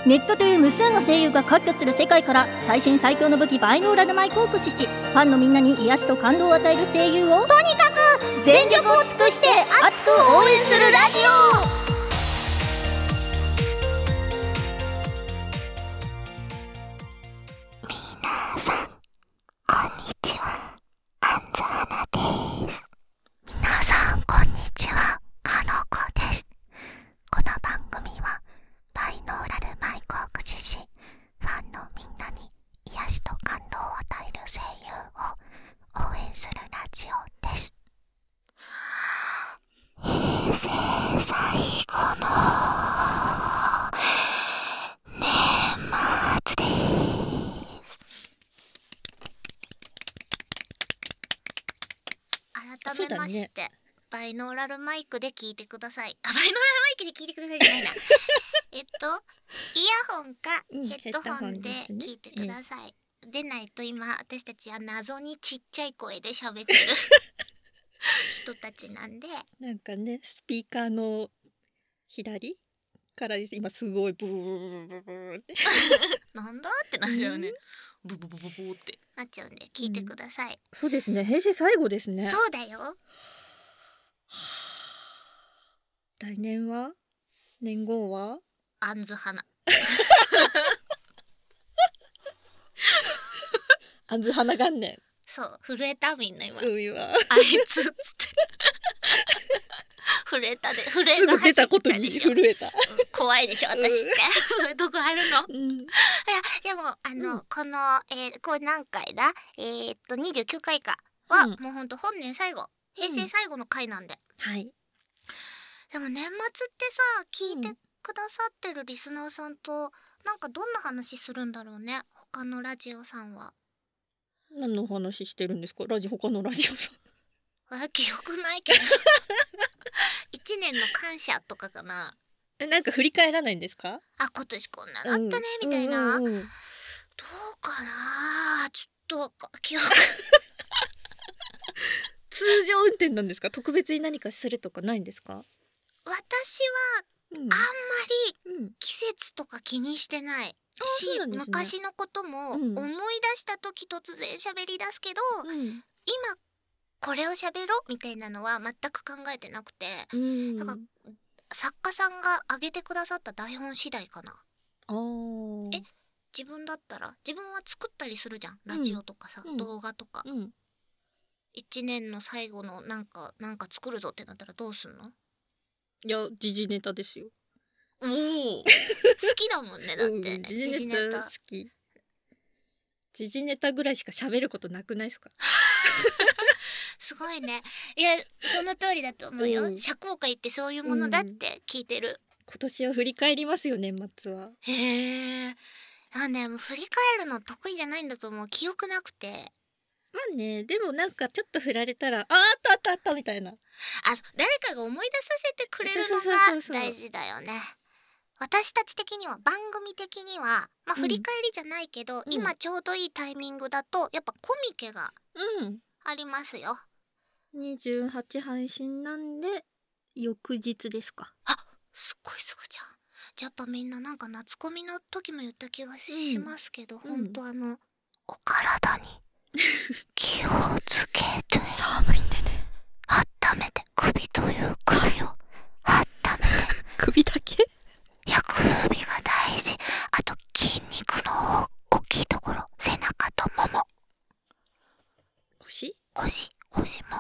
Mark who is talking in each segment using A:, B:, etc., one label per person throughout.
A: ネットという無数の声優が割拠する世界から最新最強の武器バイノーラルマイクを駆使し、ファンのみんなに癒しと感動を与える声優をとにかく全力を尽くして熱く応援するラジオ。
B: 皆さんこんにちは、アンズハナです。皆さんこんにちは、カノコです。この番組はバイノーラルマイクを駆使し、ファンのみんなに癒しと感動を与える声優を応援するラジオです。平成最後の年末です。改めまして、バイノーラルマイクで聞いてください。バイノーラルマイクで聞いてくださいじゃないなイヤホンかヘッドホンで聞いてください。でないと今私たちは謎にちっちゃい声で喋ってる人たちなんで、
C: なんかね、スピーカーの左から今すごいブーブーって
B: なんだってなっちゃうね。ブブブブブってなっちゃうんで聞いてください。
C: そうですね、平成最後ですね。
B: そうだよ。
C: 来年は年号は
B: アンズ花
C: アンズ花元年。
B: そう震えたみんな今。
C: うわ
B: あいつっつって震えたで、震え
C: すぐ出たことに震えた、
B: 怖いでしょ私って、そういうとこあるの、いやでもこの、これ何回だ29回かは、もうほんと本年最後、平成最後の回なんで、
C: はい。
B: でも年末ってさ、聞いてくださってるリスナーさんとなんかどんな話するんだろうね、他のラジオさんは。
C: 何の話してるんですか、他のラジオさん。
B: 記憶ないけど1年の感謝とかかな。
C: なんか振り返らないんですか。
B: 今年こんなのあったねみたいな、どうかな、ちょっと記憶
C: 通常運転なんですか、特別に何かするとかないんですか。
B: 私はあんまり季節とか気にしてないし、昔のことも思い出した時突然喋り出すけど、今これを喋ろうみたいなのは全く考えてなくて、なんか作家さんが上げてくださった台本次第かな。自分だったら自分は作ったりするじゃん、ラジオとかさ、動画とか、1年の最後のなんか作るぞってなったらどうすんの。
C: いや、時事ネタですよ。
B: 好きだもんね、だってね、時事ネタ好き。
C: 時事ネタぐらいしか喋ることなくないですか
B: すごいね。いや、その通りだと思うよ、社交界ってそういうものだって聞いてる。
C: 今年は振り返りますよ、年末は。
B: へえ。もう振り返るの得意じゃないんだと思う、記憶なくて。
C: まあね、でもなんかちょっと振られたらあったみたいな、
B: 誰かが思い出させてくれるのが大事だよね。私たち的には、番組的には振り返りじゃないけど、今ちょうどいいタイミングだとやっぱコミケがありますよ。
C: 28配信なんで翌日ですか。
B: すっごいすぐじゃん。じゃあやっぱみんななんか夏コミの時も言った気がしますけど、ほんとお体に気をつけて、寒いんでね、温めて、首という首を温めて
C: 首だけ。
B: いや、首が大事。あと筋肉の大きいところ、背中ともも、腰も、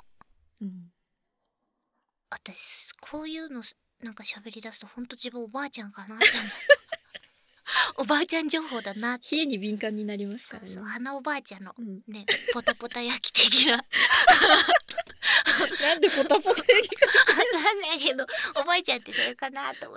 B: 私こういうのなんか喋り出すとほんと自分おばあちゃんかなって思うおばあちゃん情報だなって。
C: 冷えに敏感になりますからね。
B: そう花おばあちゃんの、ね、ポタポタ焼き的な
C: なんでポタポタ焼きか
B: なんだけど、おばあちゃんってそれかなと思って、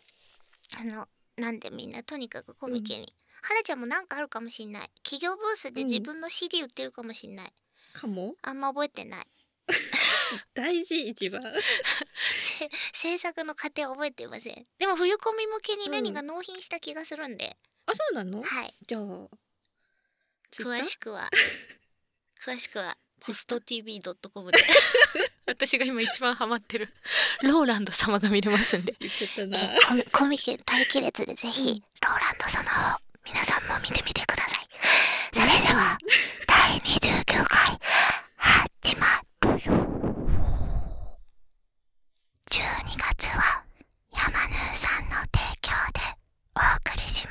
B: なんでみんなとにかくコミケに、はなちゃんもなんかあるかもしんない、企業ブースで自分の CD 売ってるかもしんない、
C: かも。
B: あんま覚えてない
C: 大事、一番
B: 制作の過程覚えていません。でも冬コミ向けに何が納品した気がするんで、
C: そうなの。
B: はい、
C: じゃあ
B: 詳しくはホスト TV.com で私が今一番ハマってるローランド様が見れますんで、
C: 言っちゃったな。
B: コミケ待機列でぜひローランド様を皆さんも見てみてください。それでは第29回始まるよ。12月はヤマヌーさんの提供でお送りします。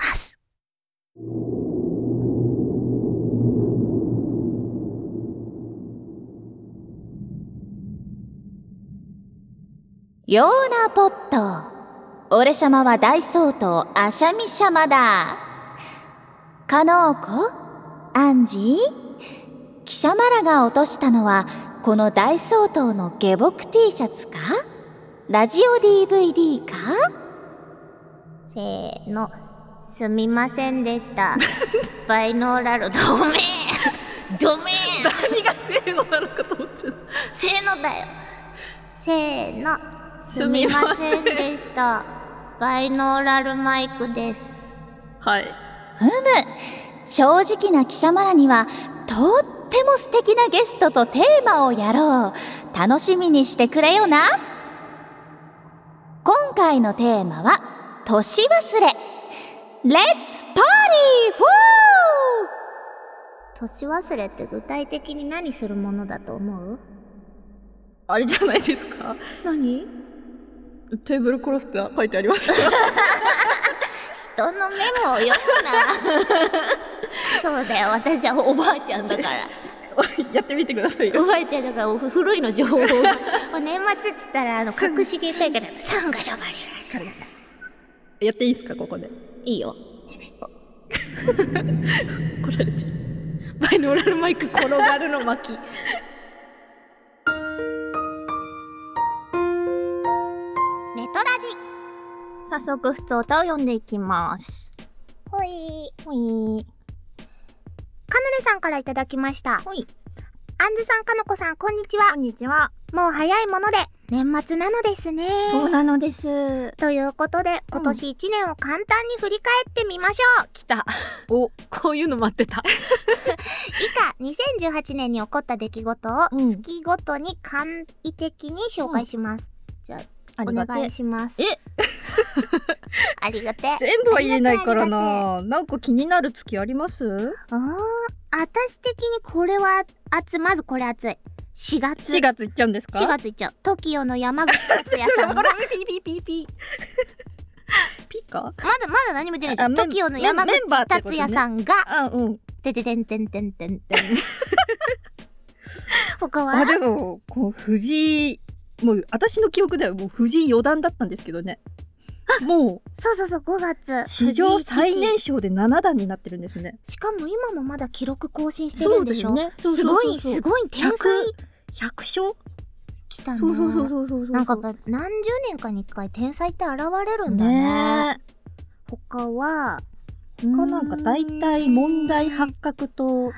A: ヨーナポット、俺様は大総統アシャミシャマだ。カノーコ、アンジー、貴様らが落としたのはこの大総統の下僕 T シャツか、ラジオ DVD か。
B: せーの、すみませんでしたバイノーラルドメドメ
C: 何がせーのなのかと思っちゃった。
B: せーのだよ。せーの、すみませんでしたバイノーラルマイクです。
C: はい。
A: 正直な貴様らにはとっても素敵なゲストとテーマをやろう。楽しみにしてくれよな。今回のテーマは年忘れ。レッツパーティーフォー。
B: 年忘れって具体的に何するものだと思う？
C: あれじゃないですか。
B: 何？
C: テーブルクロスって書いてあります
B: 人のメモを読むなそうだよ、私はおばあちゃんだから
C: やってみてくださいよ。
B: おばあちゃんだから古いの情報が年末っつったら隠し芸大からサンガジョバリラ
C: やっていいですか、ここで。
B: いいよ
C: 来られてる。バイノーラルマイク転がるの巻き
B: ネトラジ。
A: 早速普通歌を読んでいきます。
B: ほい。
A: ほい。
B: カヌレさんからいただきました。
A: ほい。
B: アンズさん、カノコさん、こんにちは。
A: こんにちは。
B: もう早いもので年末なのですね。
A: そうなのです。
B: ということで今年1年を簡単に振り返ってみましょう。
C: 来た。お、こういうの待ってた。
B: 以下2018年に起こった出来事を月ごとに簡易的に紹介します。じゃあお願いします。ありがてえ。
C: 全部は言えないからな。なんか気になる月あります？
B: 私的にこれはまずこれ熱い。4月
C: いっちゃうんですか？
B: 4月いっちゃう。TOKIO の山口達也さんが
C: ピか？
B: まだ何も出ないじゃん。TOKIO の山口達也さんがてててんてんてんてんてん他は？
C: でもこう藤井、もう私の記憶ではもう藤井四段だったんですけどね。もう
B: そう5月
C: 史上最年少で7段になってるんですね。
B: しかも今もまだ記録更新してるんでしょ。すごい天才。
C: 100勝
B: 来たね。
C: そう
B: なんか何十年かに1回天才って現れるんだね。他は
C: なんか大体問題発覚とお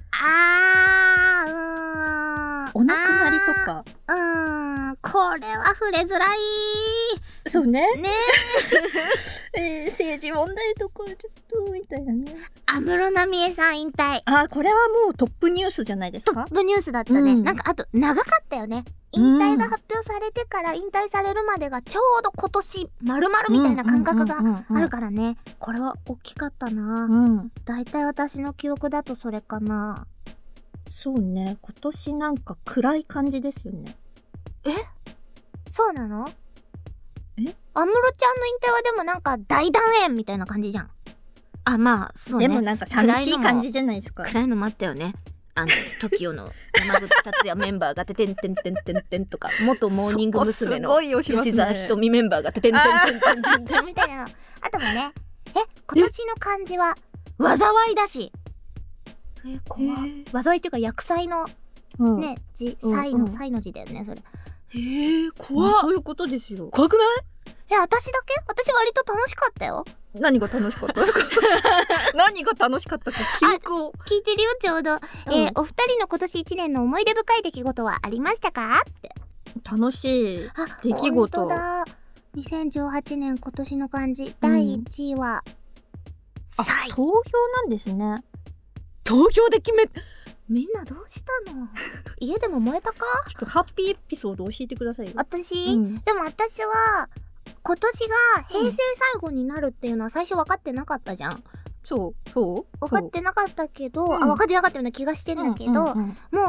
C: 亡くなりとか。
B: これは触れづらい。
C: そうね。
B: ね
C: 政治問題とかちょっとみたいなね。
B: 安室奈美恵さん引退。
C: これはもうトップニュースじゃないですか。
B: トップニュースだったね。なんかあと長かったよね。引退が発表されてから引退されるまでがちょうど今年丸々みたいな感覚があるからね。これは大きかったな。だいたい私の記憶だとそれかな。
C: そうね、今年なんか暗い感じですよね。
B: そうなの？安室ちゃんの引退はでもなんか大団円みたいな感じじゃん。まあそうね。
C: でもなんか寂しい感じじゃないですか。
B: 暗いのもあったよね。TOKIO の山口達也メンバーがててんてんてんてんてんとか、元モーニング娘。の吉沢ひとみメンバーがててんてんてんてんてんてんみたいなのあともね。今年の漢字は災いだし。怖い。災いっていうか薬剤のね字、災の字だよねそれ。
C: 怖い。そういうことですよ。
B: 怖くない？私だけ？私割と楽しかったよ。
C: 何が楽しかったですか？何が楽しかったか記憶を
B: 聞いてるよちょうど。お二人の今年1年の思い出深い出来事はありましたか？って。
C: 楽しい出来事。
B: 本当だ。2018年今年の漢字第1位は
C: 投票なんですね。投票で決め
B: みんなどうしたの？家でも燃えたか？
A: ちょっとハッピーエピソード教えてくださいよ。
B: 私、
A: うん、
B: でも私は今年が平成最後になるっていうのは最初分かってなかったじゃん。
A: そう
B: 分かってなかったけど、
A: うん
B: 分かってなかったような気がしてんだけど、
A: うんうんうん、
B: もう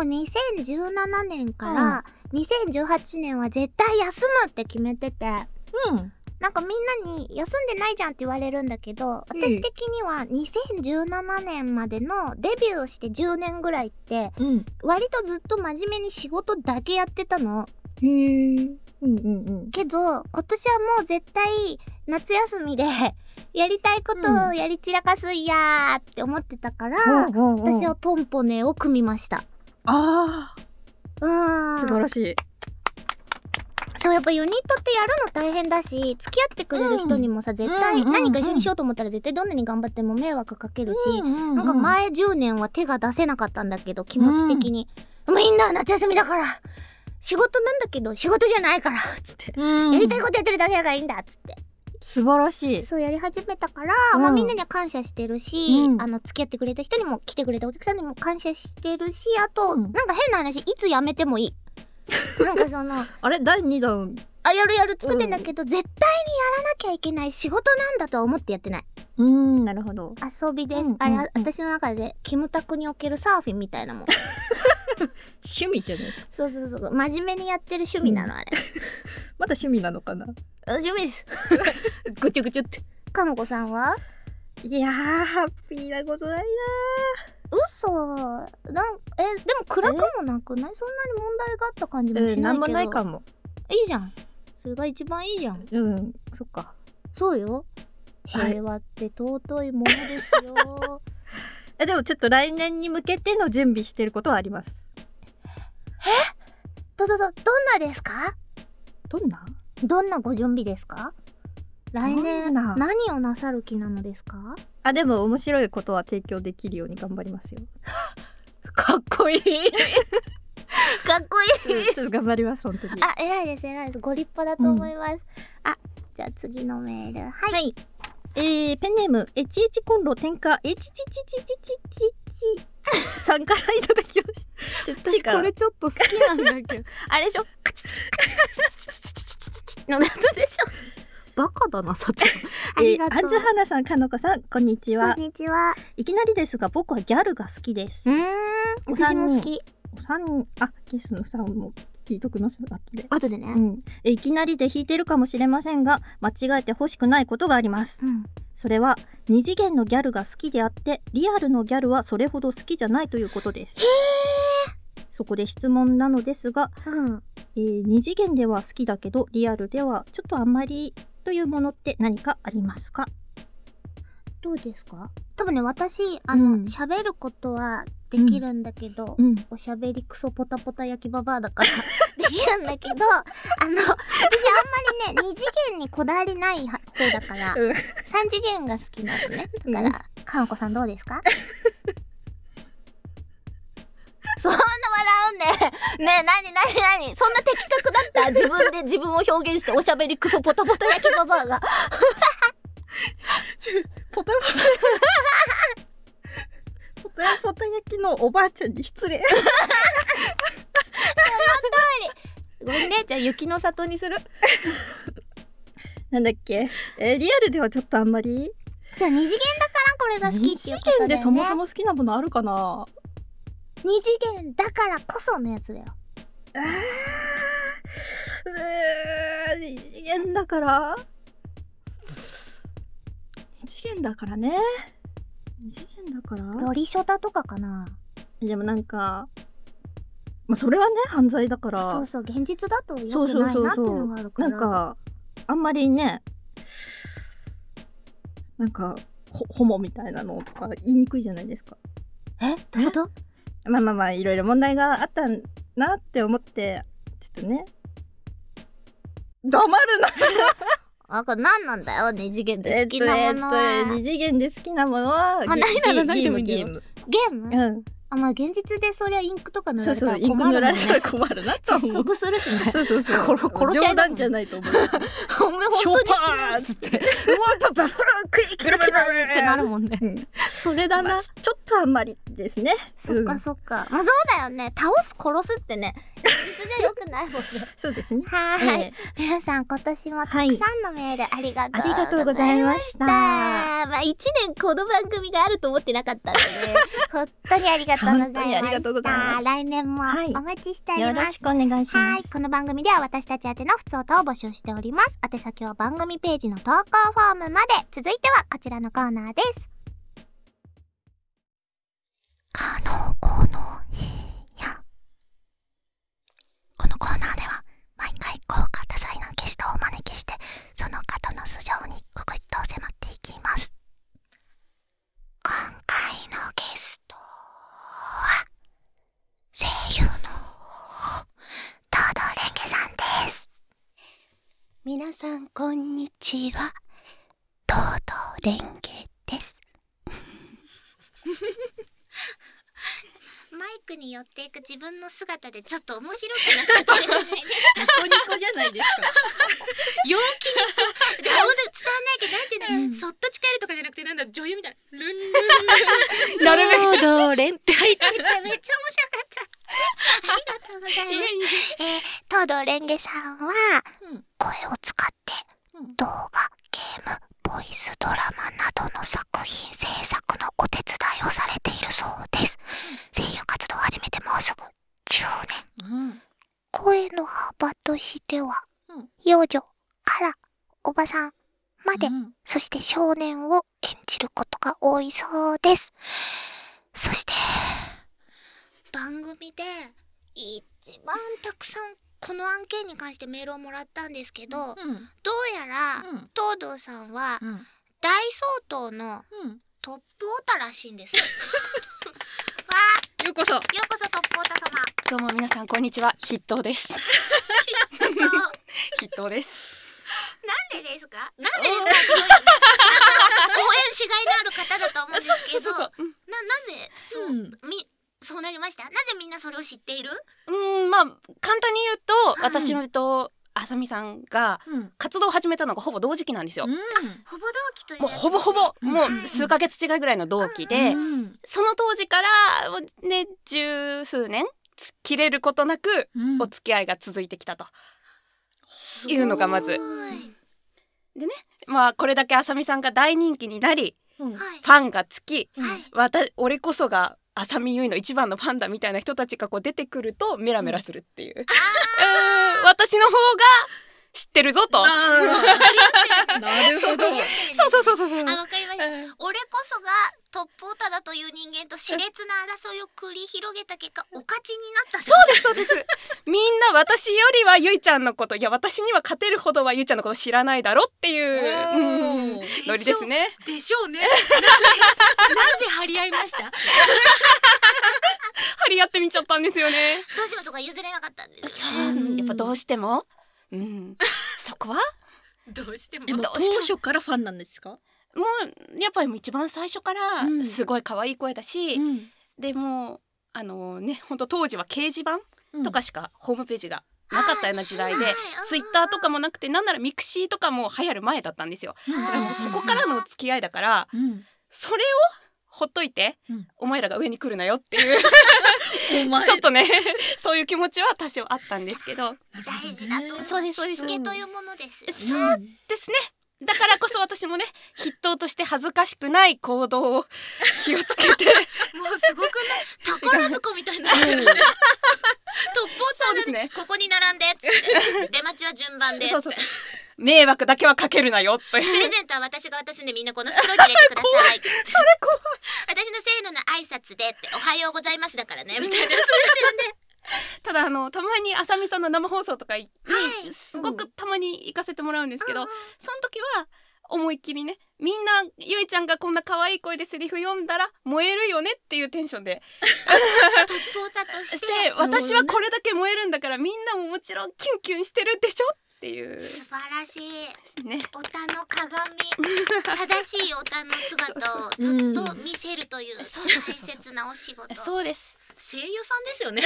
B: 2017年から2018年は絶対休むって決めてて、なんかみんなに休んでないじゃんって言われるんだけど、私的には2017年までのデビューして10年ぐらいって割とずっと真面目に仕事だけやってたの。
A: へー。
B: けど今年はもう絶対夏休みでやりたいことをやり散らかすんやーって思ってたから、私はポンポネを組みました。
A: あ
B: ー、
A: 素晴らしい。
B: そう、やっぱユニットってやるの大変だし、付き合ってくれる人にもさ、絶対何か一緒にしようと思ったら絶対どんなに頑張っても迷惑かけるし、なんか前10年は手が出せなかったんだけど、気持ち的に、みんな夏休みだから仕事なんだけど仕事じゃないからつって、やりたいことやってるだけだからいいんだっつって、
A: 素晴らしい。
B: そうやり始めたから、まあみんなには感謝してるし、付き合ってくれた人にも来てくれたお客さんにも感謝してるし、あと、なんか変な話、いつ辞めてもいい。なんかその
A: あれ第2弾
B: やる作ってんだけど、絶対にやらなきゃいけない仕事なんだとは思ってやってない。
A: なるほど。
B: 遊びです。あれ、私の中でキムタクにおけるサーフィンみたいなもん。
A: 趣味じゃない。
B: そう真面目にやってる趣味なの、あれ。
A: まだ趣味なのかな。
B: 趣味です。
A: ぐちゅぐちゅって。
B: かのこさんは？
A: いやー、ハッピーなことないな
B: ー。嘘。でも暗くもなくない？そんなに問題があった感じもしないけど。
A: なんもないかも。
B: いいじゃん。それが一番いいじゃん。
A: そっか。
B: そうよ。平和って尊いものですよ。
A: でもちょっと来年に向けての準備してることはあります。
B: どんなですか？どんなご準備ですか？来年何をなさる気なのですか？
A: でも面白いことは提供できるように頑張りますよ。かっこいい。
B: かっこいい。
A: ちょっと頑張ります本当に。
B: 偉いです。ご立派だと思います。じゃあ次のメール。はい。
A: ペンネームエチエチコンロ天下エチチチチチチチさんからいただきました。
B: 私これちょっと好きなんだけど。あれでしょ？クチチクチチチチチチチのやつでしょ？バカだな、そっち。ありがとう。
A: アンズハナさん、かのこさん、こんにちは。
B: こんにちは。
A: いきなりですが、僕はギャルが好きです。
B: 私も好き。
A: ゲストの3も聞いときます。
B: 後でね。
A: いきなりで弾いてるかもしれませんが、間違えて欲しくないことがあります。それは二次元のギャルが好きであって、リアルのギャルはそれほど好きじゃないということです。そこで質問なのですが、二次元では好きだけどリアルではちょっとあんまりというものって何かありますか？
B: どうですか？多分ね、私喋ることはできるんだけど、おしゃべりクソポタポタ焼きババアだからできるんだけど、私あんまりね二次元にこだわりない方だから三次元が好きなのね。だからかのこさんどうですか？そんな笑うんね。ねえ、なにそんな的確だった？自分で自分を表現しておしゃべりクソポタポタ焼きババアが
A: ポタポタ焼きのおばあちゃんに失礼。その通
B: り。ごめんね、じゃあ雪の里にする。
A: なんだっけ？リアルではちょっとあんまり。
B: そう、二次元だからこれが好きっていうことだよね。
A: 二次元でそもそも好きなものあるかな？
B: 二次元だからこそのやつだよ。
A: 二次元だからね。二次元だから
B: ロリショタとかかな。
A: でもなんか、それはね犯罪だから。
B: そう現実だと良くないなっていうのがあるから。
A: なんかあんまりね、なんかホモみたいなのとか言いにくいじゃないですか。
B: どういうこと？
A: いろいろ問題があったなって思ってちょっとね。黙るな。
B: 何なんだよ二次元で好きなものは。
A: 二次元で好きなものは
B: ゲーム。 まあ現実でそりゃインクとか塗られた
C: そう
B: ら困るもんね。
C: インク塗られたら困るなと思う。
B: 窒息するしね。
C: そう
B: 殺し合いだもん
C: 冗談じゃないと思う。
B: お前
C: ショ
B: 本当に
C: パーっつってうわババフクイックルブルブル
B: ってなるもんね。それだな。
C: ちょっとあんまりですね。
B: そっかそっか。まあそうだよね。倒す殺すってね。現実じゃ良くないもんね。
C: そうですね。
B: はーい、
C: え
B: 皆さん今年もたくさんのメールありがとう
C: ありがとうございました
B: まあ1年この番組があると思ってなかったので本当にありがとうございま
C: 本当にありがとうござい
B: した。
C: ます
B: 来年も
C: はい
B: お待ちしております。
C: よろしくお願いし
B: は
C: ます。
B: い、この番組では私たち宛てのふつおたを募集しております。宛先は番組ページの投稿フォームまで。続いてはこちらのコーナーです。
A: かのこの部屋。このコーナーでは毎回豪華多彩なゲストをお招きして、その方の素性にぐぐっと迫っていきます。今回のゲストは声優のトードレンゲさんです。皆さんこんにちは、トードレンゲです。
B: マイクに寄っていく自分の姿でちょっと面白くなっちゃってるよね。
C: ニコニコじゃないですか。
B: 陽気にでほんと伝わんないけど、なんていうんだろう、そっと近寄るとかじゃなくて、なんだ女優みたいなルンルン
C: なるべくドーレンって入って
B: めっちゃ面白かったありがとうございますトードレンゲさんは、声を使って動画、ゲーム、ボイスドラマなどの作品制作のお手伝いをされているそうです。声優活動を始めてもうすぐ10年。声の幅としては、幼女からおばさんまで、そして少年を演じることが多いそうです。そして番組で一番たくさんこの案件に関してメールをもらったんですけど、どうやら、東堂さんは、大相当のトップオタらしいんです。わ
C: ようこそ。
B: ー、ようこそトップオタ様。
D: どうも皆さんこんにちは、筆頭です。
B: なんで
D: 筆頭です。
B: ですか？なんでですか？すごいよね。応援しがいのある方だと思うんですけど、なぜそうなりました？なぜみんなそれを知っている？
D: まあ簡単に言うと、私とあさみさんが活動を始めたのがほぼ同時期なんですよ。
B: ほぼ同期という
D: もうほぼもう数ヶ月違いぐらいの同期で、その当時からね十数年切れることなくお付き合いが続いてきたというのがまずでね、まあこれだけあさみさんが大人気になり、ファンがつき、俺こそがあさみゆいの一番のファンだみたいな人たちがこう出てくるとメラメラするっていう、私の方が知ってるぞと。
C: なるほど。
D: そう
B: わかりました。俺こそがトップオタだという人間と熾烈な争いを繰り広げた結果、お勝ちになった。
D: そうです。みんな私よりはゆいちゃんのこと、いや私には勝てるほどはゆいちゃんのこと知らないだろっていうノリですね。
C: でしょうね。なぜ張り合いました？
D: 張り合ってみちゃったんですよね。
B: どうしてもそこは譲れなかったんです。
D: やっぱどうしても、そこは
C: どうしても。当初からファンなんですか？
D: もうやっぱり一番最初からすごい可愛い声だし、でも本当当時は掲示板とかしかホームページがなかったような時代で、ツイッターとかもなくて、なんならミクシーとかも流行る前だったんですよ。だからもうそこからの付き合いだから、それをほっといて、お前らが上に来るなよっていうちょっとねそういう気持ちは多少あったんですけど、
B: 大事だと思う。しつけというものです。
D: そうですね。だからこそ私もね、筆頭として恥ずかしくない行動を気をつけても
B: うすごくない宝塚みたいになっちゃうね。トップオタですね。ここに並んでっつって出待ちは順番でって。
D: 迷惑だけはかけるなよという。
B: プレゼントは私が渡すんで、みんなこの袋に入れてください。それ
D: 怖い。
B: 私のせーのの挨拶でって、おはようございますだからねみたいなやつですよね。
D: ただたまにあさみさんの生放送とかにすごくたまに行かせてもらうんですけど、その時は思いっきりね、みんなゆいちゃんがこんな可愛い声でセリフ読んだら燃えるよねっていうテンションで
B: トップオタとして
D: 私はこれだけ燃えるんだから、みんなももちろんキュンキュンしてるでしょってっていう
B: 素晴らしい。
D: ね。
B: オタの鏡、正しいオタの姿をずっと見せるという大切なお仕事。
D: そうです。
C: 声優さんですよね。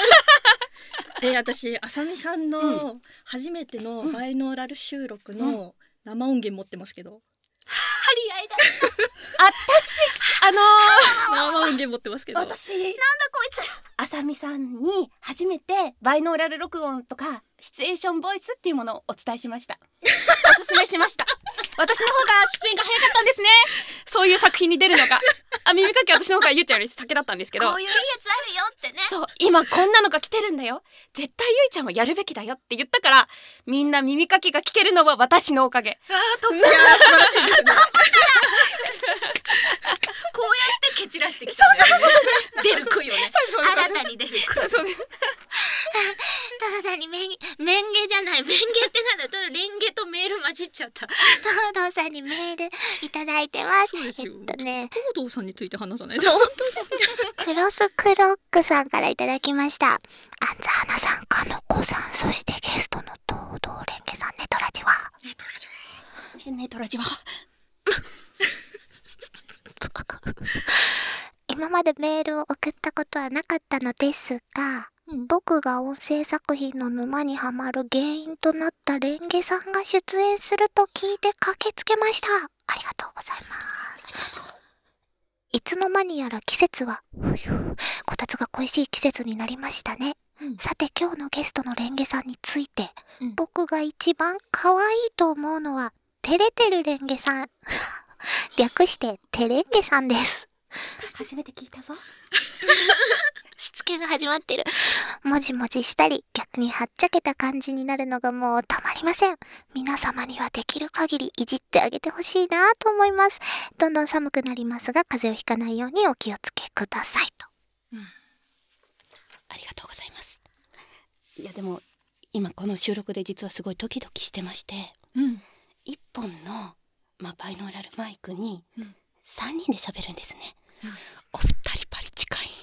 C: 私あさみさんの初めてのバイノーラル収録の生音源持ってますけど、
B: 張り合いだ。
C: 生音源持ってますけど、
D: 私
B: なんだこいつ。
D: あさみさんに初めてバイノーラル録音とかシチュエーションボイスっていうものをお伝えしました。おすすめしました。私の方が出演が早かったんですね。そういう作品に出るのが。耳かき私の方がゆうちゃんより先だったんですけど、
B: こういういいやつあるよってね。
D: そう、今こんなのが来てるんだよ、絶対ゆいちゃんはやるべきだよって言ったから、みんな耳かきが聞けるのは私のおかげ。
C: トップ。素晴らしいですね。
B: こうやって蹴散らしてきたんだよね。出る杭をね。新たに出る杭。ただ単にメンゲじゃない。メンゲってなんだ。レンゲとメール混じっちゃった。東堂さんにメールいただいてます。
C: そうですよ。
B: ね。
C: 東堂さんについて話さないと。
B: 本当クロスクロックさんからいただきました。アンズハナさん、かのこさん、そしてゲストの東堂レンゲさん、ネトラジは。
D: ネトラジは。
B: 今までメールを送ったことはなかったのですが、僕が音声作品の沼にはまる原因となったレンゲさんが出演すると聞いて駆けつけました。ありがとうございます。いつの間にやら季節はこたつが恋しい季節になりましたね。さて今日のゲストのレンゲさんについて、僕が一番可愛いと思うのはテレてるレンゲさん略してテレンゲさんです。
D: 初めて聞いたぞ。
B: しつけが始まってる。もじもじしたり逆にはっちゃけた感じになるのがもうたまりません。皆様にはできる限りいじってあげてほしいなと思います。どんどん寒くなりますが風邪をひかないようにお気をつけくださいと。
D: ありがとうございます。いやでも今この収録で実はすごいドキドキしてまして、一本の、バイノーラルマイクに3人で喋るんですね。お二人パリ近い。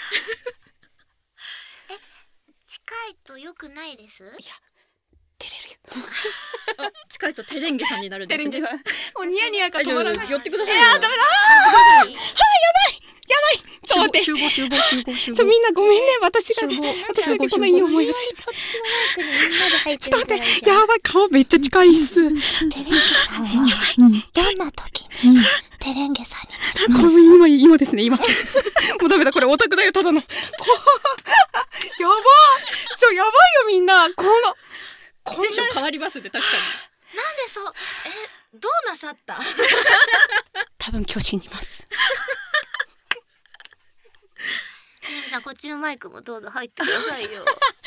B: 近いと良くないです？
D: いや照れるよ。
C: 近いとテレンゲさんになるんですね。
D: おニヤニヤが止まらない。
C: 寄ってくださいよ。
D: ダメだ。やばい。ちょっと待って。
C: 集合。
D: みんなごめんね。私だけこんないい思いをさせて。
B: こっちのマイクにみんなで入ってるからいいじゃん。
D: やばい、顔めっちゃ近いっす。
B: テレンゲさんはどんな時にテレンゲさんになります？
D: 今ですね、今。もうダメだ、これオタクだよ、ただの。やばい。やばいよ、みんな。こ
C: テンション変わりますね、確かに。
B: なんでそう、どうなさった？
D: 多分今日死にます。
B: テレンゲさん、こっちのマイクもどうぞ入ってくださいよ。やばい。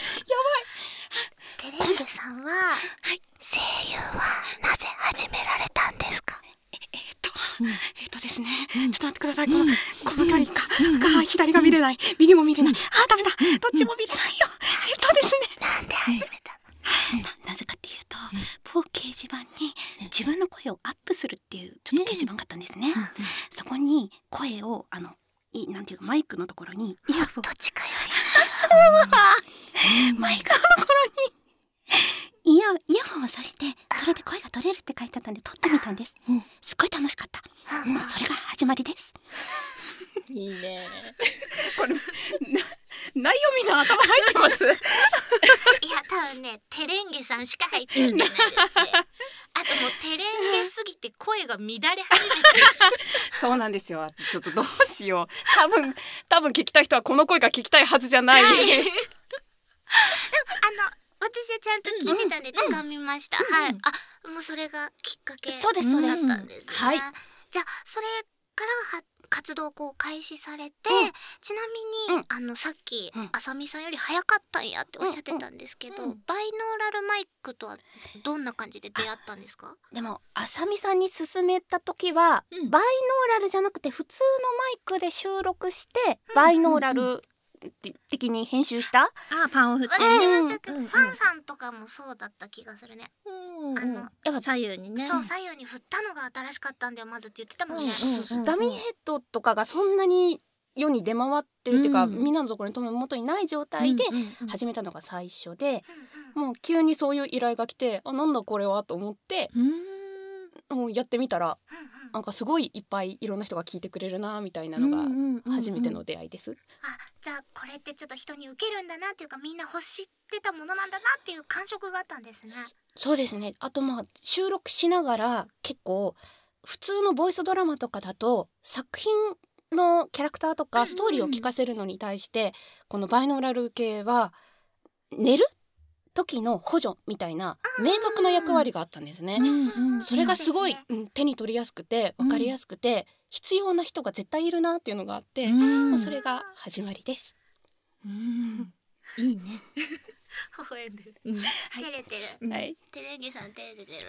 B: テレンゲさんは、声優はなぜ始められたんですか？
D: ですね。ちょっと待ってください。この距離か、左が見れない、右も見れない。ダメだ。どっちも見れないよ。ですね。
B: なんで始めたの？
D: なぜかっていうと、某掲示板に自分の声をアップするっていうちょっと掲示板があったんですね。そこに声をなんていうかマイクのところに
B: もっと近いよ
D: マイクのところにイヤホンをさして、それで声が取れるって書いてあったんで撮ってみたんです。すっごい楽しかった。それが始まりです。
C: いいね。
D: これ内容みんな頭入ってます？
B: いや多分ね、テレンゲさんしか入ってるんじゃないですね。あともうテレンゲすぎて声が乱れ始めてる。
D: そうなんですよ。ちょっとどうしよう。多分聞きたい人はこの声が聞きたいはずじゃない。
B: でも私はちゃんと聞いてたんで掴みました。はい。もうそれがきっかけだったんですね。
D: はい。
B: じゃあそれからは活動を開始されて、ちなみにさっきあさみさんより早かったんやっておっしゃってたんですけど、バイノーラルマイクとはどんな感じで出会ったんですか？
D: でもあさみさんに勧めた時は、バイノーラルじゃなくて普通のマイクで収録して、バイノーラル的に編集した。
C: パンを振って。
B: わかります。ファンさんとかもそうだった気がするね。
C: やっぱ左右にね。
B: そう、左右に振ったのが新しかったんだよまずって言ってたもんね。
D: ダミーヘッドとかがそんなに世に出回ってるっていうか、
A: うん
D: みんなのところに手元にない状態で始めたのが最初で、もう急にそういう依頼が来て、なんだこれはと思って、もうやってみたらなんかすごいいっぱいいろんな人が聞いてくれるなみたいなのが初めての出会いです。
B: じゃあこれってちょっと人に受けるんだなっていうか、みんな欲してたものなんだなっていう感触があったんですね。
D: そうですね。あと収録しながら結構普通のボイスドラマとかだと作品のキャラクターとかストーリーを聞かせるのに対して、このバイノーラル系は寝る時の補助みたいな明確な役割があったんですね。それがすごい、手に取りやすくて分かりやすくて、必要な人が絶対いるなっていうのがあって、それが始まりです。
A: いいね。
B: 微笑んでる。
A: うん
B: 照れてる。
D: はい。
B: テレンゲさん照れてる。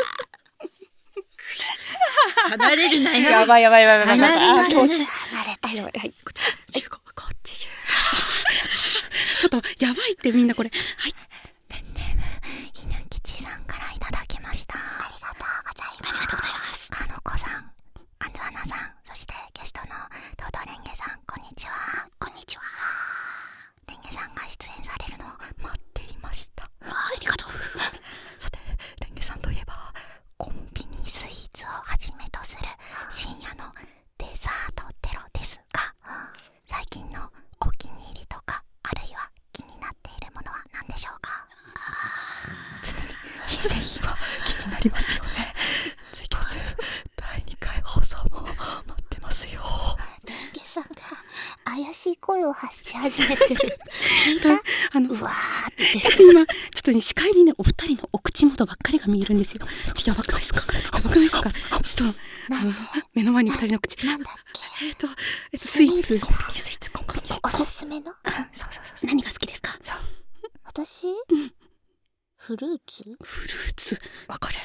A: 離れるなよ。
D: やばい。
A: 離れるなよ。
B: 離れてる。
D: はい。こっちちょっとやばいってみんなこれ。はい。
B: ペンネームひぬきちさんからいただきました。ありがとうございます。ありがとうございます。かのこさん、アンズアナさん、そしてゲストのトドレンゲさん、こんにちは。こんにちは。レンゲさんが出演されるのを待っていました。ありがとう。さて、レンゲさんといえばコンビニスイーツをはじめとする深夜のデザートテロですが、最近のお気に入りとか、あるいは気になっているものは何でしょうか？常に新製品は気になりますよね。ツイキャス第2回放送も待ってますよ。レンゲさんが怪しい声を発し始めてる。うわーって言ってる。
D: 今ちょっとね、視界にねお二人のお口元ばっかりが見えるんですよ。やばくないですか？やばくないですか？ちょっと目の前に二人の口。
B: なんだっけ？
D: スイーツ。
B: コンビニスイーツ。おすすめの？
D: そう。何が好きですか？そう。
B: 私？フルーツ？
D: わかる。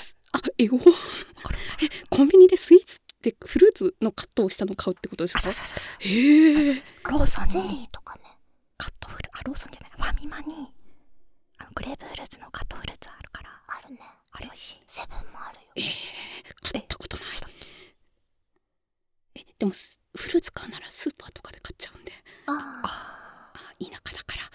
D: コンビニでスイーツってフルーツのカットをしたのを買うってことですか？そう。へえ。
B: ローソンゼリーとかね。
D: カットフルローソンじゃない、ファミマにグレープフルーツのカットフルーツあるから。
B: あるね。
D: あれ美味しい。
B: セブンもあるよ。
D: 買ったことない。でもフルーツ買うならスーパーとかで買っちゃうんで。田舎だから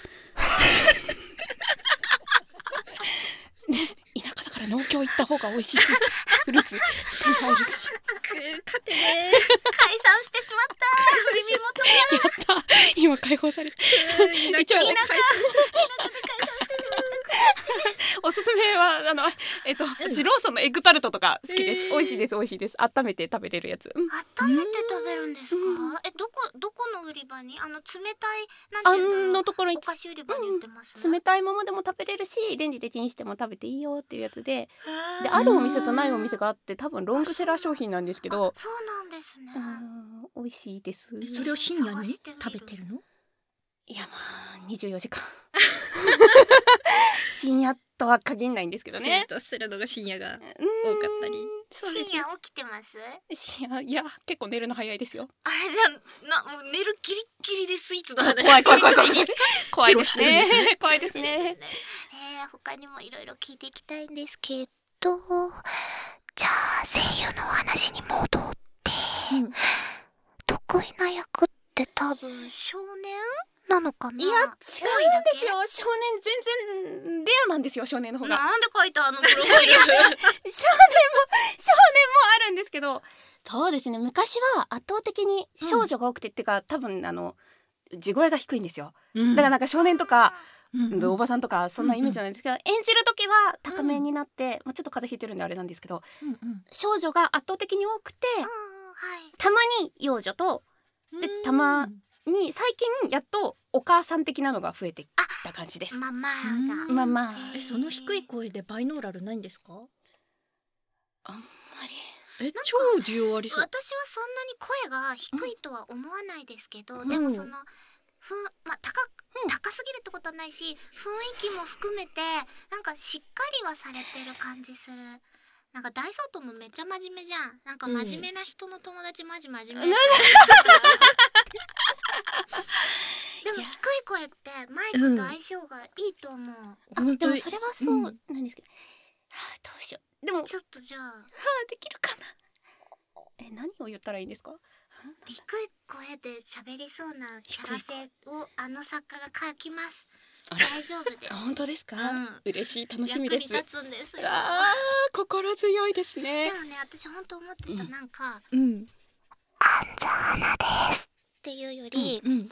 D: 田舎だから農協行った方が美味しいし、フルーツ手に入るし。
A: 勝てね
B: 解散してしまった。
D: やった、今解放された。一応おすすめはローソンのエッグタルトとか好きです。美味しいです。温めて食べれるやつ。
B: 温めて食べるんですか？どこの売り場に？冷たいなんていうんだろう、
D: のところに
B: お菓子売り場に売ってます？
D: 冷たいままでも食べれるし、レンジでチンしても食べていいよっていうやつで、あるお店とないお店があって、多分ロングセラー商品なんですけど。
B: そうなんですね。
D: 美味しいです。
A: それを深夜に食べてるの？
D: いや24時間深夜とは限らないんですけどね。
A: とするのが深夜が多かったり。
B: 深夜起きてます？
D: いや結構寝るの早いですよ。
B: あれじゃもう寝るギリギリでスイーツの話
D: 怖いですね。怖いですね。
B: 他にもいろいろ聞いていきたいんですけど、じゃあ声優のお話に戻って、得意な役って多分少年なのかな？
D: いや違うんですよ。少年全然レアなんですよ。少年の方が。
B: なんで書いたプロファイル？少年も
D: あるんですけど、そうですね。昔は圧倒的に少女が多くて、ってか多分地声が低いんですよ。だからなんか少年とか、おばさんとかそんなイメージなんですけど、演じる時は高めになって、ちょっと風邪ひいてるんであれなんですけど、少女が圧倒的に多くて、たまに幼女とでたまに最近やっとお母さん的なのが増えてきた感じです。
B: ママが。
A: その低い声でバイノーラルないんですか？
D: あんま
A: り。超需要ありそう。
B: 私はそんなに声が低いとは思わないですけど、でもその高すぎるってことはないし、雰囲気も含めてなんかしっかりはされてる感じする。なんか大相当もめっちゃ真面目じゃん。なんか真面目な人の友達マジ真面目。でも低い声ってマイクと相性がいいと思う。
D: でもそれはそうなんですけど、どうしよう。でも
B: ちょっとじゃあ
D: できるかな。何を言ったらいいんですか？
B: 低い声で喋りそうなキャラ性をあの作家が書きます。大丈夫です。
D: 本当ですか？
B: うん
D: 嬉しい、楽しみです。
B: 役に立つんですよ。
D: 心強いですね。
B: でもね、私本当思ってた、なんか
C: うん。
B: アンザ花ですっていうより、
C: うん。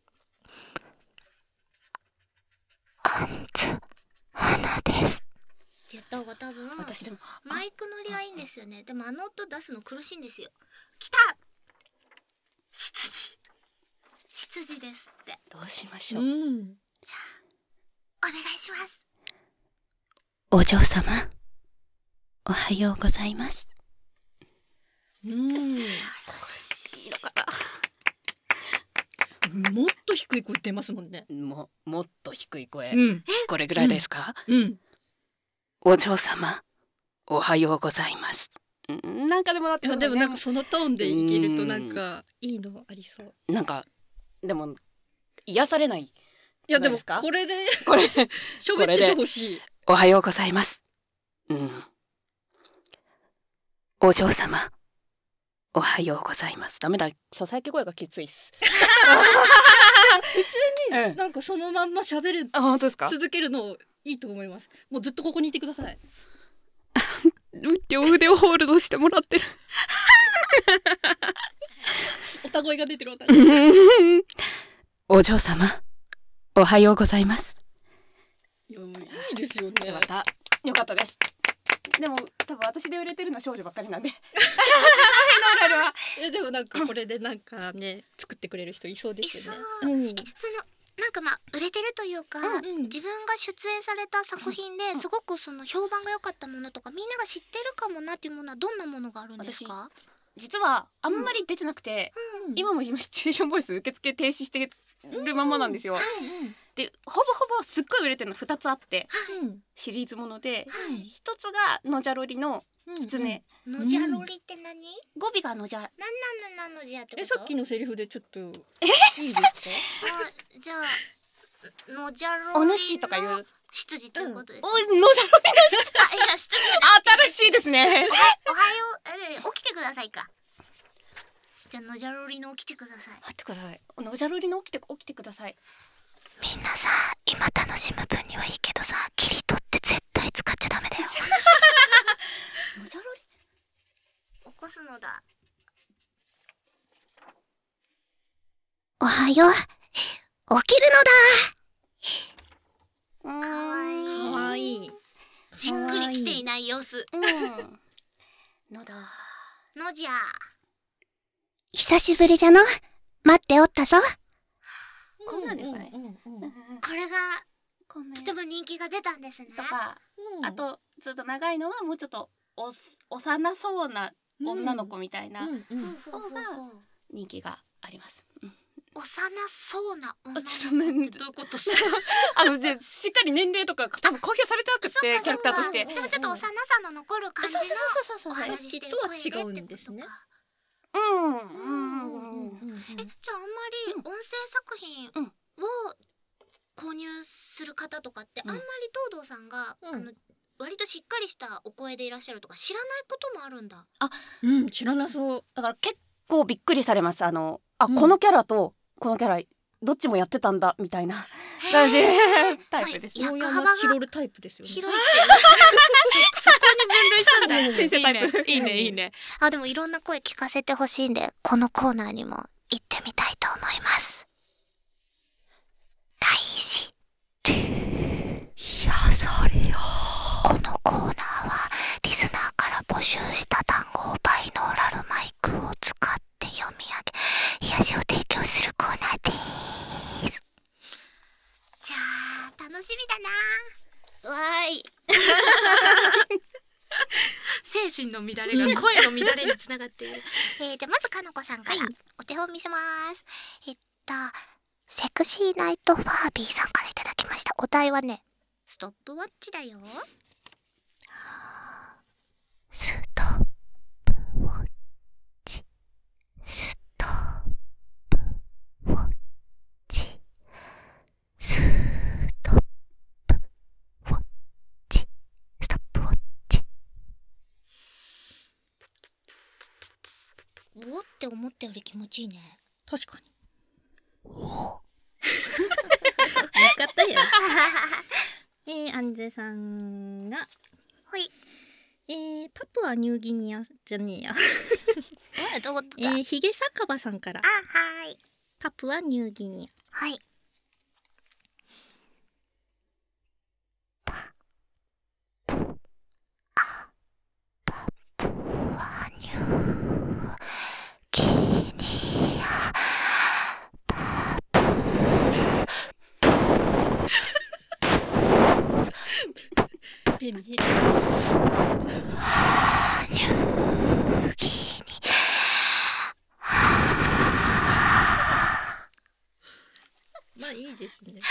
B: アンズ花ですって言った方が多分
D: 私でも
B: マイク乗りはいいんですよね。でもあの音出すの苦しいんですよ。来た、執事ですって。
D: どうしましょう。
C: うん。
B: じゃあお願いします。
D: お嬢様、おはようございます。
C: うん。
D: いいのか
C: もっと低い声出ますもんね。
D: な。もっと低い声。
C: うん。
D: これぐらいですか？
C: うん。
D: お嬢様、おはようございます。なんかでもだって、
C: でもなんかそのトーンでいけるとなんかいいのありそう。
D: なんかでも癒されない。
C: いやでも
D: ですか
C: これで
D: これ
C: 喋っててほしい。
D: おはようございます。お嬢様、おはようございます。ダメだ、ささやき声がきついっす。
C: 普通になんかそのまんま喋る、
D: 本当ですか？
C: 続けるのいいと思います。もうずっとここにいてください。
D: 両腕をホールドしてもらってる。
C: おた声が出てるおた声。
D: お嬢様、おはようございます。
C: いやもういいですよね。
D: よかった、よかったです。でも多分私で売れてるのは少女ばっかりなんで。
C: いやでもなんかこれでなんかね作ってくれる人いそうですよね。
B: いそう。
C: うん。
B: そのなんかまあ売れてるというか、自分が出演された作品ですごくその評判が良かったものとか、みんなが知ってるかもなっていうものはどんなものがあるんですか？
D: 実はあんまり出てなくて、今も今シチュエーションボイス受付停止してるままなんですよ。でほぼほぼすっごい売れてるの2つあって、シリーズもので、1つがのじゃろりのキツネ。
B: のじゃろりって何？
D: 語尾がのじゃ。
B: なんのじゃってこと？
C: さっきのセリフでちょっといいですか？
B: じゃあのじゃろりの
D: お主とかいう
B: 執事ということです。
D: のじゃろりの執事。
B: いや執事
D: 新しいですね。
B: おはよう、起きてくださいか。じゃあのじゃろりの起きてください。
D: 待ってください。のじゃろりの起きてください。
B: みんなさ、今楽しむ分にはいいけどさ、切り取って絶対使っちゃダメだよ。
D: のじゃろり
B: 起こすのだ。おはよう、起きるのだ。かわいい。
C: かわいい。
B: しっくりきていない様子。
D: のだ。
B: のじゃ。久しぶりじゃの。待っておったぞ。
D: こんなんですかね。
B: これがとても人気が出たんですね。
D: とか、あとずっと長いのはもうちょっと幼そうな女の子みたいな方が人気があります。
B: 幼そうな女の子
D: ってどういうことさ？でしっかり年齢とか多分公表されてなくて、キャラクターとして。
B: でもちょっと幼さの残る感じのお話ししてる声でってことか。じゃああんまり音声作品を購入する方とかってあんまり東堂さんが割としっかりしたお声でいらっしゃるとか知らないこともあるんだ。
C: 知らなそう。
D: だから結構びっくりされます。このキャラとこのキャラどっちもやってたんだみたいな感じタイプです。
C: 大山チロルタイプですよね。
B: 広いって
C: そこに分類するんだ。
D: 先生タイプ。
C: いいねいいね。
B: でもいろんな声聞かせてほしいんで、このコーナーにも行ってみたいと思います。大事しゃされよ。このコーナーはリスナーから募集した単語をバイノーラルマイクを使って読み上げ、癒しを提供するコーナーです。じゃあ楽しみだな。わーい。精神の乱れが声の乱れにつながっている。じゃあまずかのこさんからお手本見せます。セクシーナイトファービーさんからいただきました。お題はね、ストップウォッチだよ。ストップウォッチ、ストップウォッチ、ストップウォッチ、ストップウォッチ。 おって思ったより気持ちいいね。
C: 確かに。よかったよ。アンゼさんが
B: ほい。
C: パプアニューギニアじゃねえや。
B: どういうことだ。
C: ヒゲサカバさんから
B: はい。
C: パプアニューギニア。
B: はい。
C: ペニまあいいですね。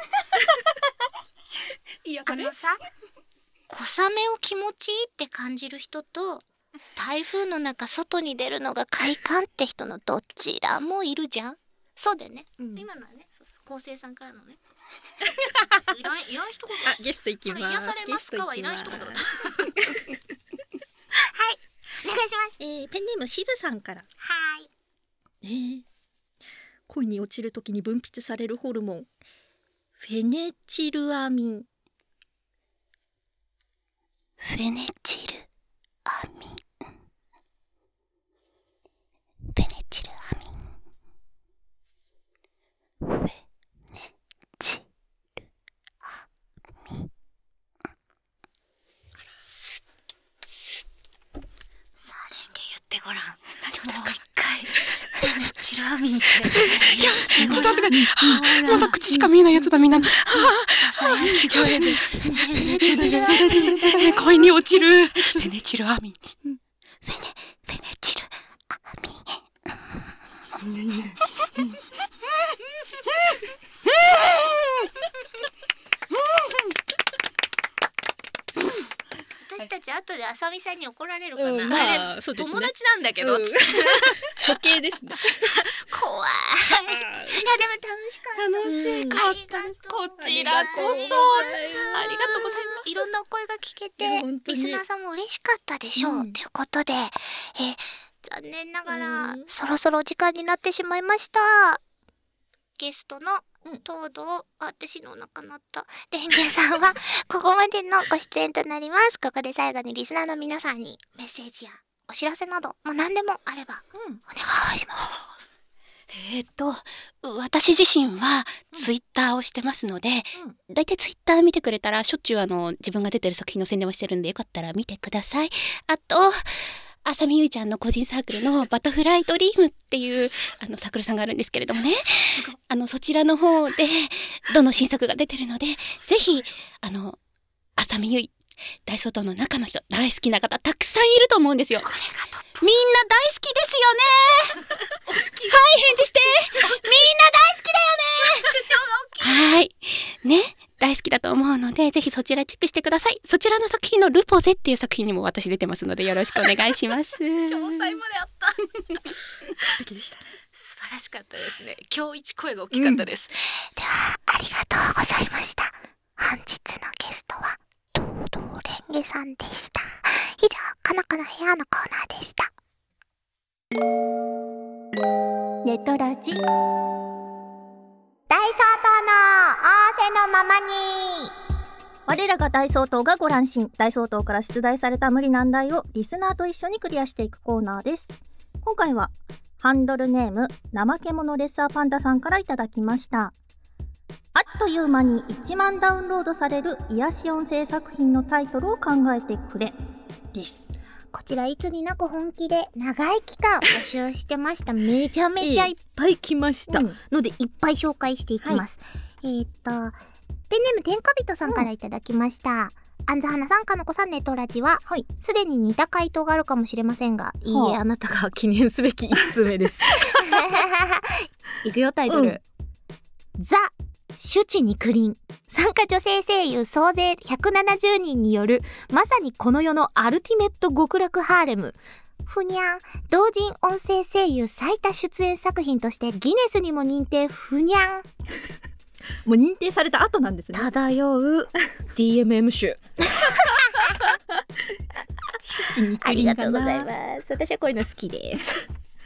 B: さ、小雨を気持ちいいって感じる人と台風の中外に出るのが快感って人のどちらもいるじゃん。そうだよね、今のはね、昴生さんからのねいらん一言。
C: ゲスト行きます。
B: それ癒されますかはいらん一言だはい、お願いします。
C: ペンネームしずさんから。
B: はい。
C: 恋に落ちるときに分泌されるホルモン、フェネチルアミン。
B: フェネチルアミン。フェネチルアミン。フェネチルアミン。さあ、レンゲ言ってごらん。もう一回。フェネチルアミンって。
D: いや、ちょっと待ってください。まだ口しか見えないやつだ、みんな。
B: 聞こえる。
D: 恋に落ちる。フェネチルアミン。
B: フェネチルアミン。私たち後であさみさんに怒られるかな。
C: まあそうですね。
D: 友達なんだけど。
C: 処刑ですね。
B: 怖い。いやでも楽しかった。
D: 楽しかった。こちらこそ。ありがとうございます。
B: いろんなお声が聞けて、リスナーさんも嬉しかったでしょう。ということで、残念ながらそろそろお時間になってしまいました。ゲストの東堂、私のお腹鳴った。レンゲさんはここまでのご出演となります。ここで最後にリスナーの皆さんにメッセージやお知らせなど、もう何でもあれば、お願いします。
D: 私自身はツイッターをしてますので、だいたいツイッター見てくれたらしょっちゅう自分が出てる作品の宣伝をしてるんで、よかったら見てください。あと浅見ゆいちゃんの個人サークルのバタフライドリームっていうサークルさんがあるんですけれどもね、そちらの方でどの新作が出てるので、ぜひ浅見ゆい大相当の中の人大好きな方たくさんいると思うんですよ。
B: これがトップ。
D: みんな大好きですよねはい、返事してみんな大好きだよね
B: 主張が大きい。
D: はいね、大好きだと思うので、ぜひそちらチェックしてください。そちらの作品のルポゼっていう作品にも私出てますので、よろしくお願いします
B: 詳細まであった
C: 完璧でしたね。
D: 素晴らしかったですね。今日一声が大きかったです、
B: ではありがとうございました。本日のゲストは東堂レンゲさんでした。以上、かなこの部屋のコーナーでした。
A: ネトラジ
B: 大相当の仰せのままに。
A: 我らが大相当がご乱心。大相当から出題された無理難題をリスナーと一緒にクリアしていくコーナーです。今回はハンドルネーム怠け者レッサーパンダさんからいただきました。あっという間に1万ダウンロードされる癒し音声作品のタイトルを考えてくれです。
B: こちらいつになく本気で長い期間募集してました。めちゃめちゃいっ
A: ぱい来ました、
B: のでいっぱい紹介していきます、ペンネーム天下人さんからいただきました、あんずはなさん、かのこさん、ネトラジはすでに似た回答があるかもしれませんが、いいえ、あなたが記念すべき1通目ですいくよ、タイトル、ザ・シュチ肉林。参加女性声優総勢170人によるまさにこの世のアルティメット極楽ハーレム。ふにゃん。同人音声声優最多出演作品としてギネスにも認定。ふにゃん。
A: もう認定された後なんですね。
D: 漂う DMM 集
B: ありがとうございます。私はこういうの好きです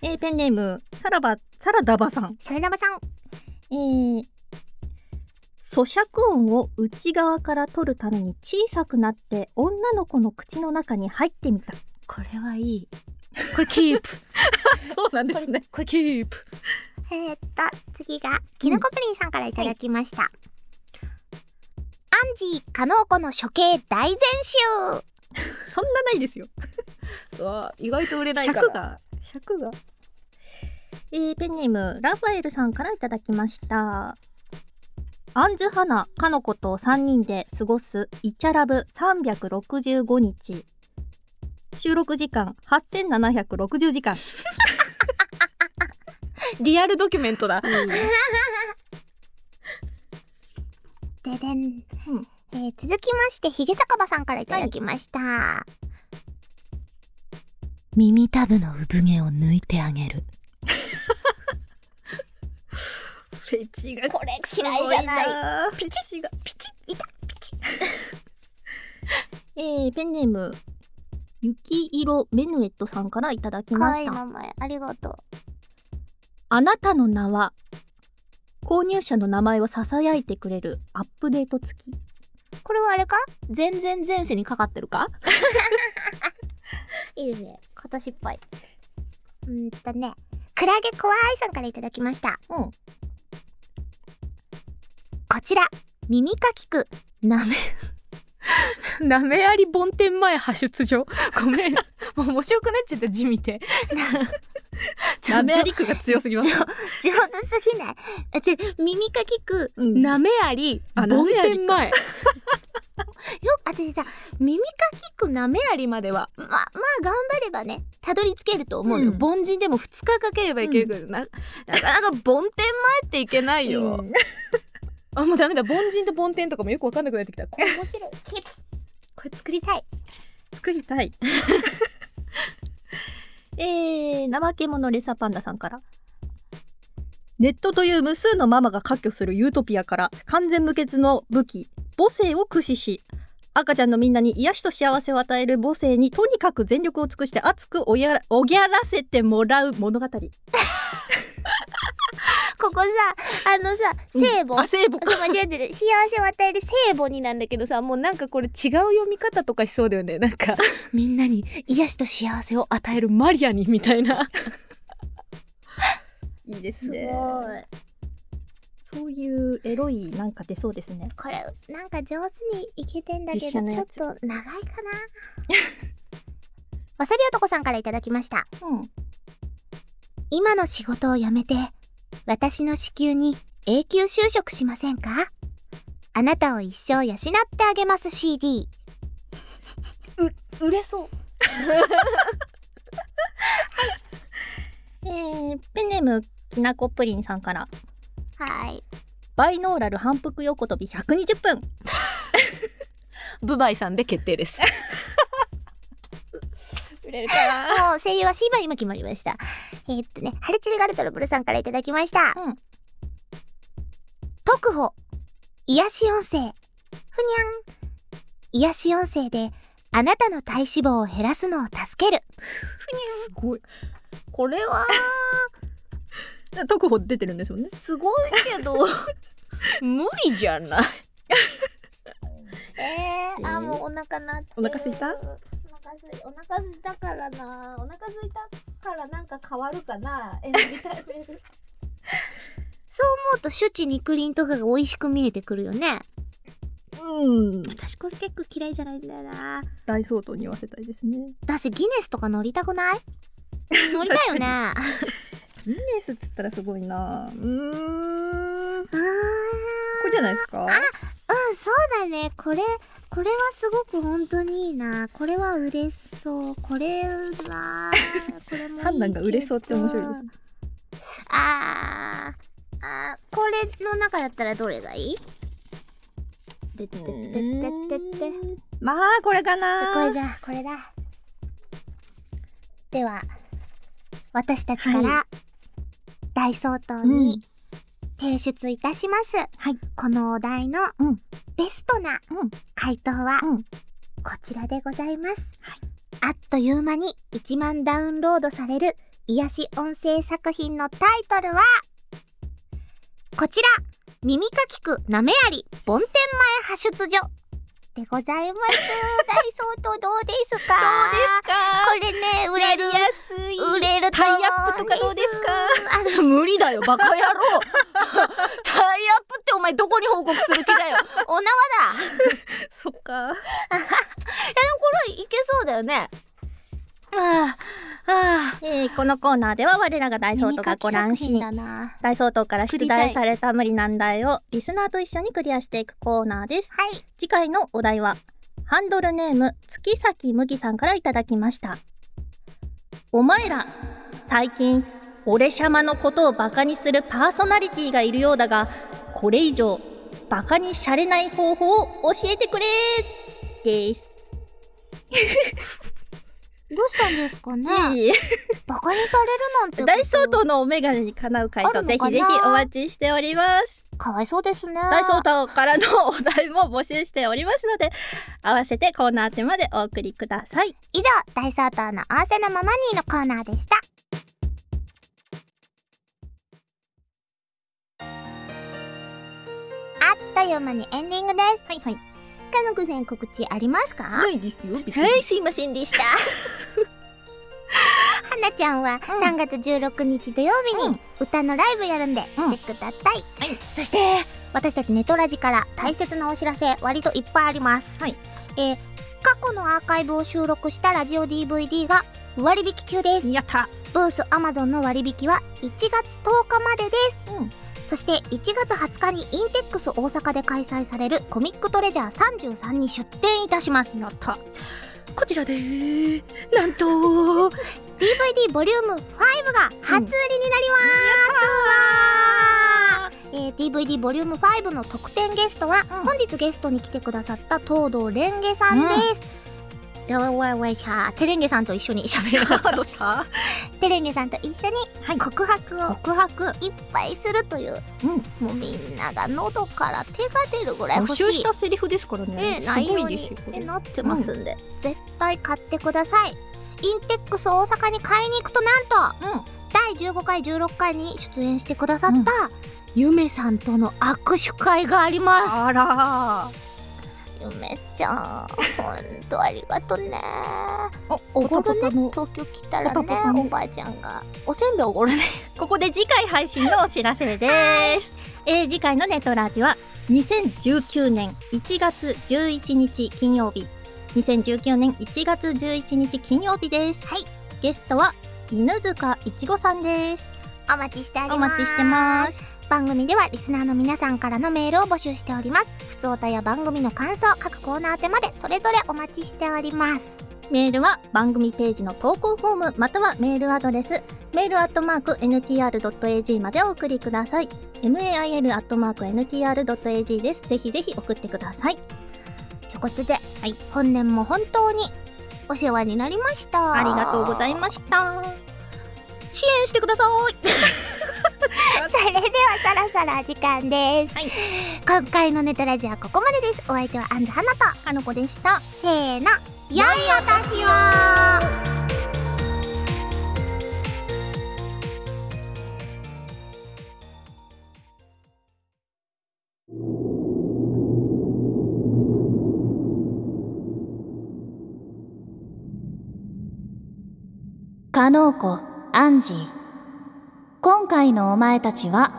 A: ペンネームサラダバさん。
B: サラダバさん。
A: 咀嚼音を内側から取るために小さくなって女の子の口の中に入ってみた。
D: これはいい。これキープ。
A: そうなんですね。
D: これキープ。
B: 次がきのこプリンさんからいただきました。アンジー加納子の処刑大全集。
A: そんなないですよ。
D: 意外と売れないから。
A: 尺が。ペンネームラファエルさんからいただきました。アンズハナかのこと3人で過ごすイチャラブ365日。収録時間8760時間。
D: リアルドキュメントだ。
B: ででん、続きましてひげ酒場さんからいただきました。
E: 耳たぶの産毛を抜いてあげる。
A: フェチが
B: これ嫌いじゃない。
A: ピチが
B: ピチいたピチ。
A: ペンネーム雪色メヌエットさんからいただきました。
B: かわいい名前ありがとう。
A: あなたの名は購入者の名前を囁いてくれるアップデート付き。
B: これはあれか？
D: 全然前世にかかってるか？
B: いいね、今年っぽい。クラゲ怖いさんからいただきました。こちら耳かきく
D: なめあり梵天前派出所。ごめん、もう面白くなっちゃった字見て。
A: なめありくが強すぎます。
B: 上手すぎない？耳かきく、
D: なめあり梵天前。
B: 私さ、耳かきくなめありまではまあ頑張ればねたどり着けると思うよ。
D: 凡人でも2日かければいけるけど、なかなか梵天前っていけないよ。もうダメだ、凡人と梵天とかもよくわかんなくなってきた。
B: 面白い。これ作りたい。
A: 怠け者レサパンダさんから。ネットという無数のママが割拠するユートピアから完全無欠の武器母性を駆使し、赤ちゃんのみんなに癒しと幸せを与える母性にとにかく全力を尽くして熱くおぎゃらせてもらう物語。
B: ここさ、聖母、
D: 聖母か、
B: 間違えてる。幸せを与える聖母になんだけどさ、もうなんかこれ違う読み方とかしそうだよね。なんか
D: みんなに癒しと幸せを与えるマリアにみたいな。
A: いいですね。
B: すごい。
A: そういうエロいなんか出そうですね。
B: これなんか上手にいけてんだけどちょっと長いかな。わさび男さんからいただきました。今の仕事を辞めて私の子宮に永久就職しませんか？あなたを一生養ってあげます CD。
A: 売れそう。ペンネームきなこプリンさんから。
B: はい。
A: バイノーラル反復横跳び120分。
D: ブバイさんで決定です。
A: 売れるかな。
B: もう声優は C 番今決まりました。ハルチリガルトルブルさんからいただきました。特報癒し音声ふにゃん。癒し音声であなたの体脂肪を減らすのを助ける。ふにゃん。
D: すごい。これは
A: 特報出てるんですよね。
D: すごいけど無理じゃない。
B: もうお腹なって。
A: お腹すいた？
B: お腹すいたからな。お腹すいたからなんか変わるかな。そう思うとシュチ肉林とかが美味しく見えてくるよね。私これ結構嫌いじゃないんだよな。
A: 大相当に言わせたいですね。
B: 私ギネスとか乗りたくない？乗りたいよね。
A: ギネスっつったらすごいな。これじゃないですか？
B: そうだね。これはすごく本当にいいな。これは売れそう。これもいい
A: 判断が売れそうって面白いですね。
B: これの中だったらどれがいい？
A: まあこれかな。
B: これだ。では私たちから大相当に提出いたします。このお題のベストな回答はこちらでございます。あっという間に1万ダウンロードされる癒し音声作品のタイトルはこちら、耳かきくなめあり梵天前派出所でございます。大相当どうですか？
C: どうですか？
B: これね、売れる
C: やりやすい。
B: 売れると思うんです。
C: タイアップとかどうですか？
A: 無理だよバカ野郎タイアップってお前どこに報告する気だよ
B: お縄だ
C: そっか。
B: いやでもこれいけそうだよね。
A: このコーナーでは我らが大相当がご乱心大相当から出題された無理難題をリスナーと一緒にクリアしていくコーナーです。
B: はい。
A: 次回のお題はハンドルネーム月崎麦さんからいただきました。お前ら最近俺シャマのことをバカにするパーソナリティがいるようだが、これ以上バカにしゃれない方法を教えてくれです。
B: どうしたんですかね。
A: いい
B: バカにされるなんて
A: 大相当のお眼鏡にかなう回答ぜひぜひお待ちしております。
B: かわいそうですね。
A: 大相当からのお題も募集しておりますので、合わせてコーナーテーマでお送りください。
B: 以上、大相当の仰せのままにのコーナーでした。あっという間にエンディングです。
A: はいはい。
B: かのこさん告知ありますか？
A: ないですよ。
B: はい、すいませんでした。はなちゃんは3月16日土曜日に歌のライブやるんで来てください。
A: はい。
B: そして私たちネトラジから大切なお知らせ割といっぱいあります。
A: はい。
B: 過去のアーカイブを収録したラジオ DVD が割引中です。
A: やった。
B: ブース Amazon の割引は1月10日までです。そして1月20日にインテックス大阪で開催されるコミックトレジャー33に出展いたします。
A: やった。こちらでなんと
B: DVD ボリューム5が初売りになります。DVD ボリューム5の特典ゲストは、本日ゲストに来てくださった東堂レンゲさんです。テレンゲさんと一緒に喋れなかった。
A: どうした？
B: テレンゲさんと一緒に告白をいっぱいするという、もうみんなが喉から手が出るぐらい欲しい
A: 募集したセリフですからね。すごいですよこれ。
B: なってますんで、絶対買ってください。インテックス大阪に買いに行くとなんと、第15回16回に出演してくださった、ゆめさんとの握手会があります。
A: あら
B: ゆめちゃん、ほんとありがとね。おごるね、東京来たらね、おばあちゃんがおせんべいおごるね。
A: ここで次回配信のお知らせです。次回のネトラジは2019年1月11日金曜日。2019年1月11日金曜日です。
B: はい。
A: ゲストは犬塚いちごさんです。
B: お待ちしております。
A: お待ちしてます。
B: 番組ではリスナーの皆さんからのメールを募集しております。ふつおたや番組の感想、各コーナー宛てまでそれぞれお待ちしております。
A: メールは番組ページの投稿フォームまたはメールアドレスmail@ntr.ag までお送りください。mail@ntr.ag です。ぜひぜひ送ってください。
B: ということで、本年も本当にお世話になりました。
A: ありがとうございました。支援してください。
B: それではそろそろ時間です。今回のネトラジはここまでです。お相手はアンズハナと
A: かのこでした。
B: せーの、良いお年を。
E: 加納子、アンジー。今回のお前たちは、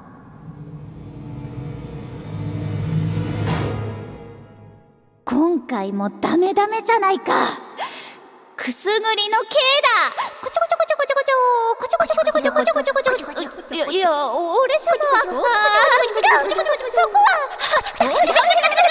E: 今回もダメダメじゃないか。くすぐりの刑だ。こちょこちょこちょこちょこちょこちょこちょこちょこちょこちょこちょこちょこちょこ。いや、俺様は、違う、そこは